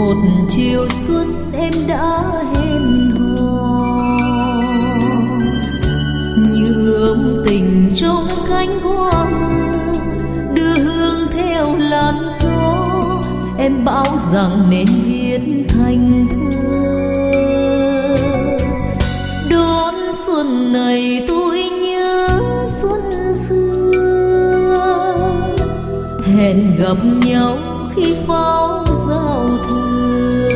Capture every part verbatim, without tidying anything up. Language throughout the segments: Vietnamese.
một chiều xuân em đã hẹn hò, như ươm tình trong cánh hoa mưa, đưa hương theo làn gió. Em bảo rằng nên viết thành thơ. Đón xuân này tôi nhớ xuân xưa, hẹn gặp nhau khi pháo giao thừa.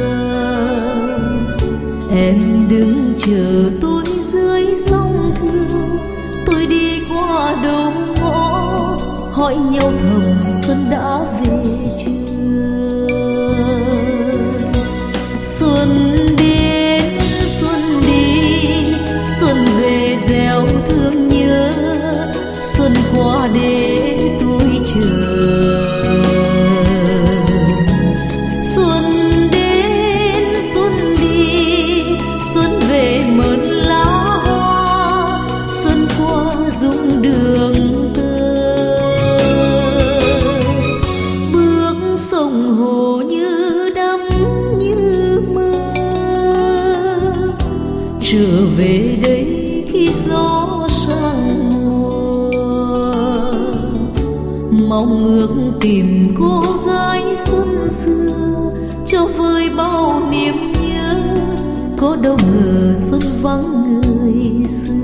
Em đứng chờ tôi dưới sông Thương, tôi đi qua đầu ngõ, hỏi nhau thầm xuân đã về chưa. Xuân đến xuân đi, xuân về gieo thương nhớ, xuân qua để tôi chờ. Xuân đến xuân đi, xuân về mơn lá hoa, xuân qua rung đường tơ. Bước sông hồ như đắm như mơ, trở về đây khi gió sang mùa. Mong ước tìm cô gái xuân xưa, cho vơi bao niềm nhớ, có đâu ngờ xuân vắng người xưa.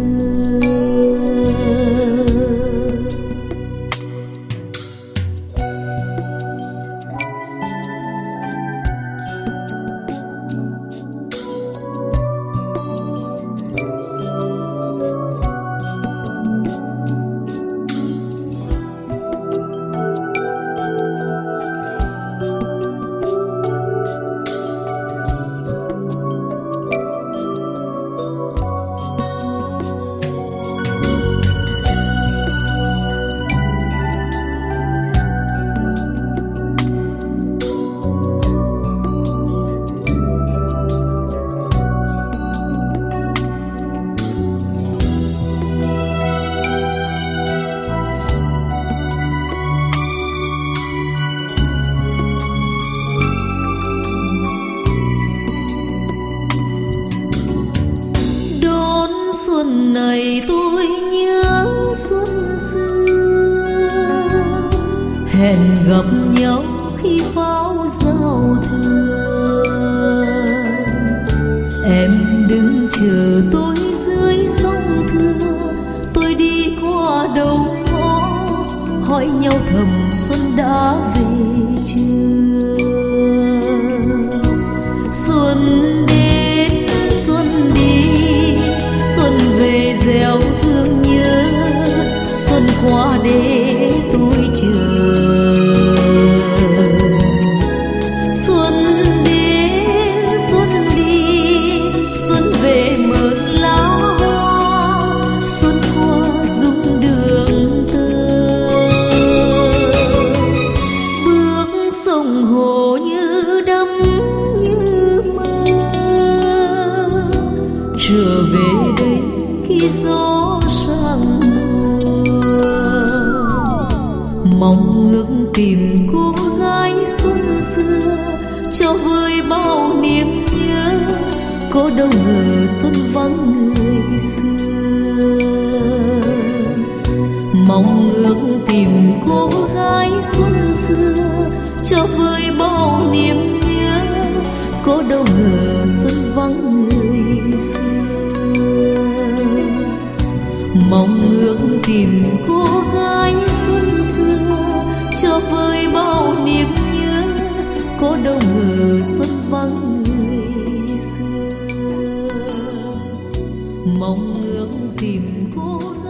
Xuân này tôi nhớ xuân xưa, hẹn gặp nhau khi pháo giao thừa. Em đứng chờ tôi dưới sông Thương, tôi đi qua đầu ngõ, hỏi nhau thầm xuân đã về chưa. Xuân đến xuân đi, xuân về gieo thương nhớ, xuân qua để tôi chờ. Xuân đến xuân đi, xuân về mơn lá hoa, xuân qua rung đường tơ. Bước sông hồ như đắm như mơ, trở về đây khi gió sang mùa. Mong ước tìm cô gái xuân xưa, cho vơi bao niềm nhớ, có đâu ngờ xuân vắng người xưa. Mong ước tìm cô gái xuân xưa, cho vơi bao niềm nhớ, có đâu ngờ xuân vắng người xưa. Mong ước tìm cô gái xuân xưa, cho vơi bao niềm nhớ, có đâu ngờ xuân vắng người xưa. Mong ước tìm cô